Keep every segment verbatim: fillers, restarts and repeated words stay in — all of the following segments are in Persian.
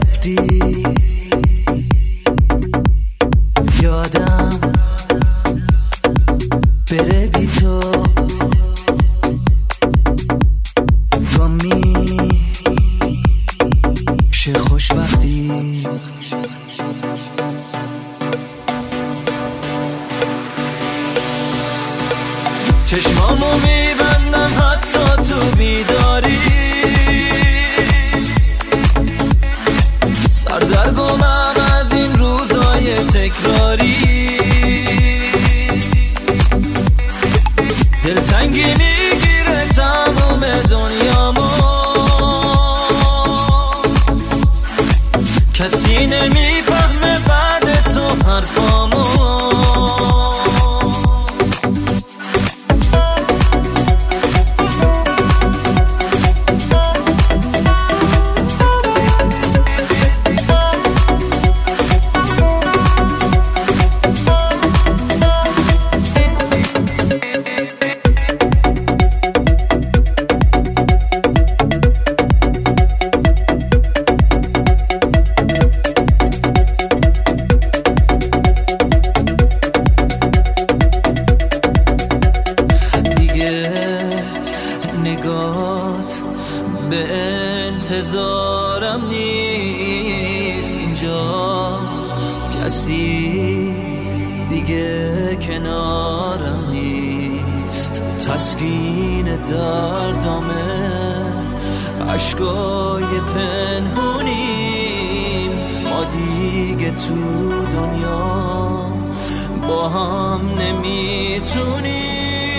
گرفتی یادم بره بی تو گامی شه خوشبختی چشمامو میبندم حتی تو بیداری سردرگمم از این روزای تکراری دلتنگی میگیره تموم دنیامو کسی نمیفهمه بعد تو حرفامو نگات به انتظارم نیست اینجا کسی دیگه کنارم نیست تسکین دردامه عشقای پنهونیم ما دیگه تو دنیا با هم نمیتونیم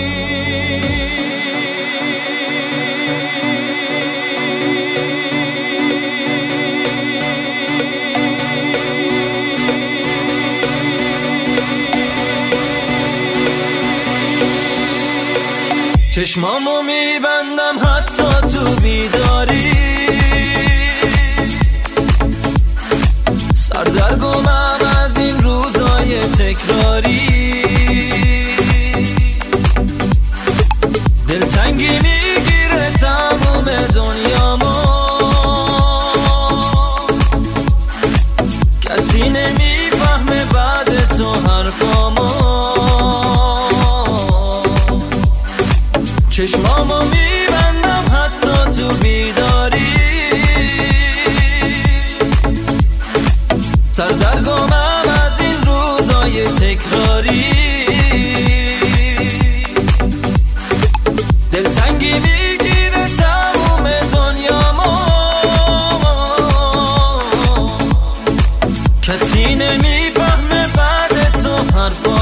چشمامو میبندم حتی تو بیداری سردرگمم از این روزای تکراری دلتنگی میگیره تموم دنیامو کسی نمیفهمه بعد تو حرفامو چشمامو میبندم حتی تو بیداری سردرگمم از این روزای تکراری دلتنگی میگیره تموم دنیامو کسی نمیفهمه بعد تو حرفا